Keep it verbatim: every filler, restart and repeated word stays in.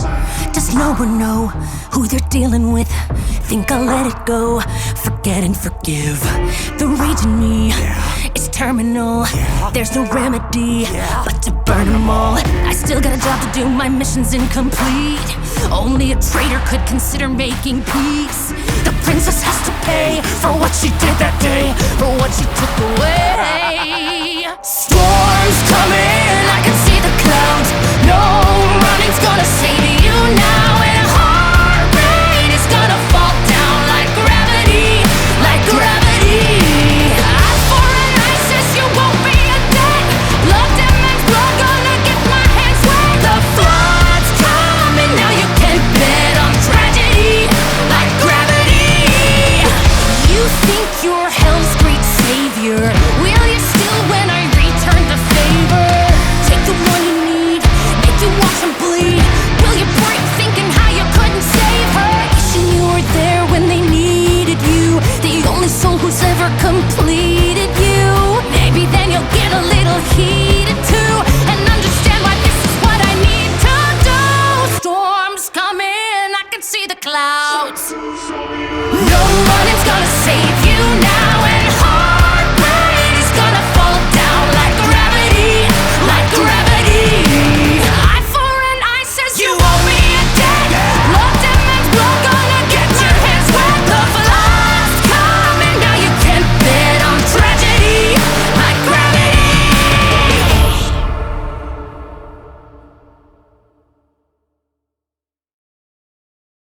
Does no one know who they're dealing with? Think I'll let it go, forget and forgive. The rage in me is terminal. There's no remedy but to burn them all. I still got a job to do, my mission's incomplete. Only a traitor could consider making peace. The princess has to pay for what she did that day, for what she took away. Storms coming, I can see the clouds. No running's gonna save you now. And heart rate is gonna fall down like gravity, like gravity. Eye for an ISIS, you won't be a dead. Blood demon's blood, gonna get my hands wet. The flood's coming, now you can bet on tragedy, like gravity. You think you're hell's great savior? Will you still when I return the favor? Take the one you need, make you watch him bleed. Will you break thinking how you couldn't save her? Wishing you were there when they needed you, the only soul who's ever completed you. Maybe then you'll get a little heat.